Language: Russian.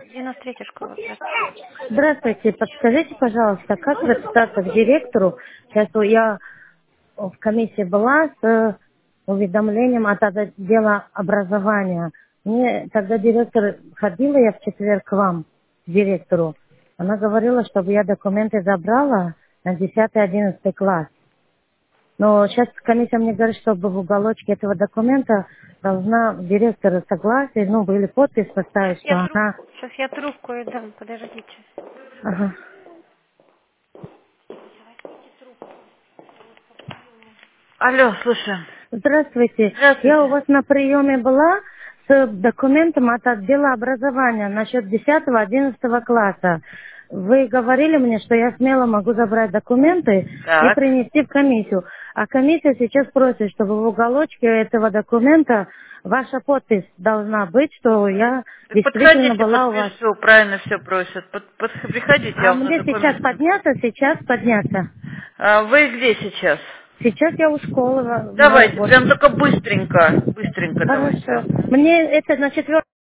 93-я школа, здравствуйте. Здравствуйте, подскажите, пожалуйста, как записаться к директору? Сейчас я в комиссии была с уведомлением от отдела образования. Мне тогда директор, ходила я в четверг к вам, к директору. Она говорила, чтобы я документы забрала на 10-11 класс. Но сейчас комиссия мне говорит, чтобы в уголочке этого документа должна директор согласие, ну, или подпись поставить, что она... Сейчас я трубку и дам, подождите. Ага. Алло, слушай. Здравствуйте. Я у Здравствуйте. вас на приеме была с документом от отдела образования насчет 10-11 класса. Вы говорили мне, что я смело могу забрать документы и Так. принести в комиссию. А комиссия сейчас просит, чтобы в уголочке этого документа ваша подпись должна быть, что я Так действительно подходите, была у вас. подпишу, правильно все просят. Приходите, я А вам на мне сейчас документы. подняться, сейчас подняться. Вы где сейчас? Сейчас я у школы, ну Давайте, вот. прям только быстренько. Быстренько давайте. Хорошо. Мне это на 4